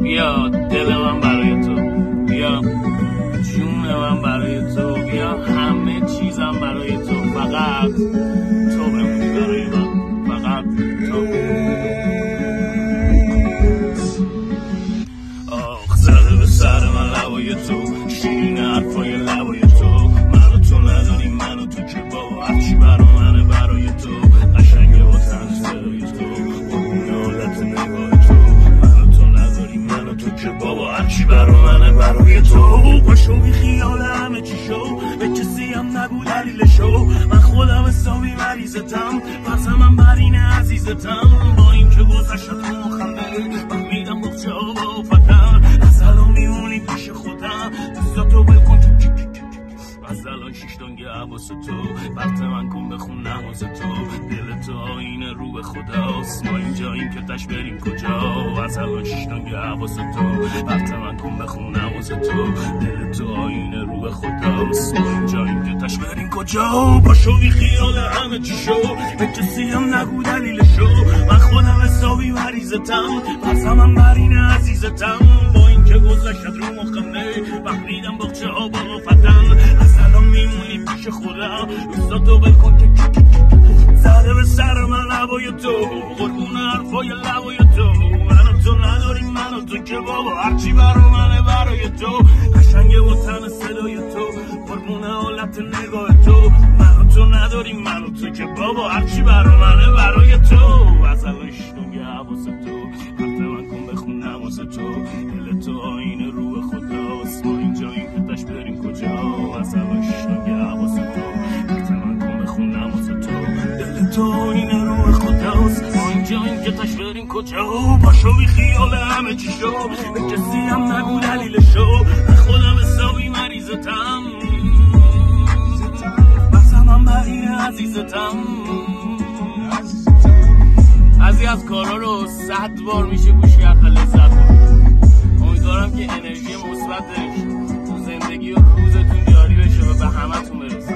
بیا دل من برای تو، بیا جون من برای تو، بیا همه چیزم برای تو، فقط تو بمونی برای من، فقط تو. آخ زده به سر من لبای تو، شیرین حرفای لبای تو، منو تو نداری منو تو که بابا هرچی برا منه برای تو، قشنگه با تن صدای تو، اون حالت نگاه تو، منو تو نداری منو تو که بابا هرچی برا منه برای تو. باشو بی خیال همه چی شو، به کسی هم نگو دلیلشو، من خودم حسابی مریضتم، قسمم بر اینه عزیزتم، با این که گذشت تو مخنده فهمیدم بخچه ها با آفتم، از الان میمونی پیش خودم، دستاتو بلکن از الان شیشتانگه حواس تو، برت من کن بخون نماز تو، دل تو آینه رو به خداست، ما اینجا این که تش بریم کجا، از الان شیشتانگه حواس تو، برت من کن بخون نماز تو، دل تو آینه رو به خداست، ما اینجا این که تش بریم کجا. باشو بی خیال همه چی شو، به کسی هم نگو دلیلشو، من خودم حسابی مریضتم، قسمم بر اینه عزیزتم، با این که گذشت رو مخمه فهمیدم بخچه ها با آفتم، الان میمونی پیش خودم، دوستاتو بکن که زده به سر من لبای تو، قربون حرفای لبای تو، منو تو نداری منو تو که بابا هرچی برا منه برای تو، قشنگه با تن صدای تو، قربون حالت نگاه تو، منو تو نداری منو تو که بابا هرچی برا منه برای تو، از الان شنونگه حواس تو، حرف من کن بخون نماز تو، دل تو آینه رو به خداست، ما اینجا این که تش بریم کجا، از الان شنونگه حواس تو، حرف من کن بخون نماز تو، دل تو آینه رو به خداست، ما اینجا این که تش بریم کجا. باشو بی خیال همه چی شو، به کسی هم نگو دلیلشو، من خودم حسابی مریضتم، بسمم بر اینه عزیزتم، بعضی از کارا رو 100 بار میشه گوش کرد لذت برد. امیدوارم که انرژی مثبتش تو زندگی و روزتون جاری بشه و به همتون برسه.